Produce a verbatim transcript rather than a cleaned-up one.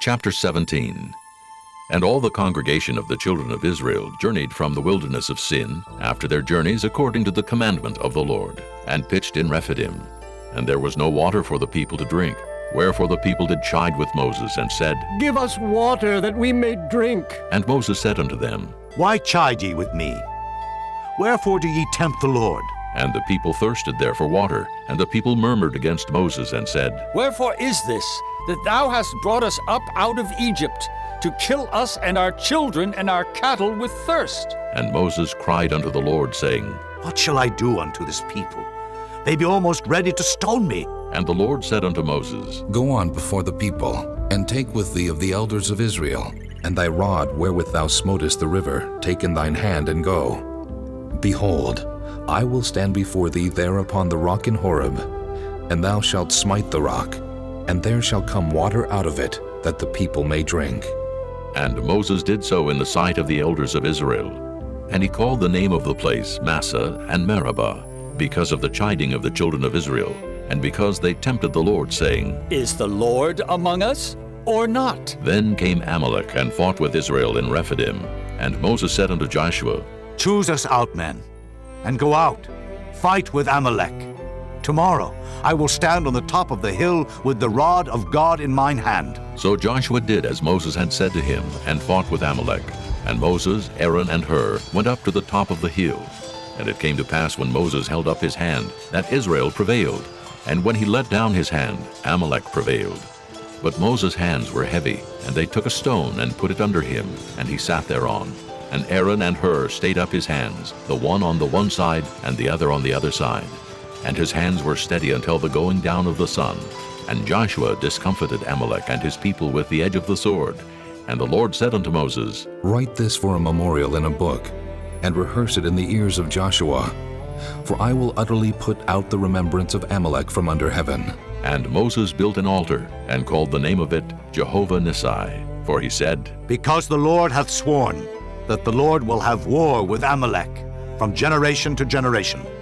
Chapter seventeen. And all the congregation of the children of Israel journeyed from the wilderness of Sin, after their journeys according to the commandment of the Lord, and pitched in Rephidim. And there was no water for the people to drink. Wherefore the people did chide with Moses, and said, Give us water, that we may drink. And Moses said unto them, Why chide ye with me? Wherefore do ye tempt the Lord? And the people thirsted there for water. And the people murmured against Moses, and said, Wherefore is this, that thou hast brought us up out of Egypt, to kill us and our children and our cattle with thirst? And Moses cried unto the Lord, saying, What shall I do unto this people? They be almost ready to stone me. And the Lord said unto Moses, Go on before the people, and take with thee of the elders of Israel, and thy rod wherewith thou smotest the river, take in thine hand, and go. Behold, I will stand before thee there upon the rock in Horeb, and thou shalt smite the rock, and there shall come water out of it, that the people may drink. And Moses did so in the sight of the elders of Israel. And he called the name of the place Massah and Meribah, because of the chiding of the children of Israel, and because they tempted the Lord, saying, Is the Lord among us, or not? Then came Amalek and fought with Israel in Rephidim. And Moses said unto Joshua, Choose us out men, and go out, fight with Amalek. Tomorrow I will stand on the top of the hill with the rod of God in mine hand. So Joshua did as Moses had said to him, and fought with Amalek. And Moses, Aaron, and Hur went up to the top of the hill. And it came to pass, when Moses held up his hand, that Israel prevailed. And when he let down his hand, Amalek prevailed. But Moses' hands were heavy, and they took a stone and put it under him, and he sat thereon. And Aaron and Hur stayed up his hands, the one on the one side, and the other on the other side. And his hands were steady until the going down of the sun. And Joshua discomfited Amalek and his people with the edge of the sword. And the Lord said unto Moses, Write this for a memorial in a book, and rehearse it in the ears of Joshua. For I will utterly put out the remembrance of Amalek from under heaven. And Moses built an altar, and called the name of it Jehovah Nissi. For he said, Because the Lord hath sworn that the Lord will have war with Amalek from generation to generation.